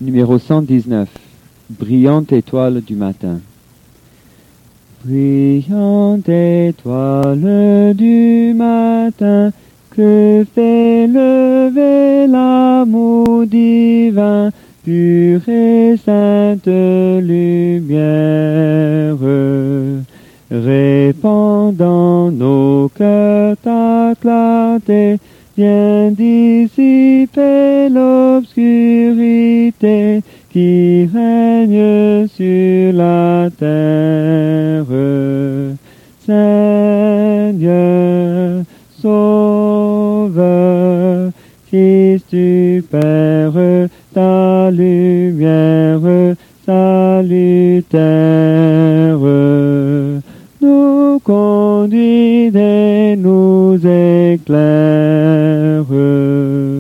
Numéro 119. Brillante étoile du matin. Brillante étoile du matin, que fait lever l'amour divin, pure et sainte lumière, répandant nos cœurs ta clarté, viens dissiper l'obscurité qui règne sur la terre. Seigneur, Sauveur, Fils du Père, ta lumière salutaire nous conduit et nous éclaire.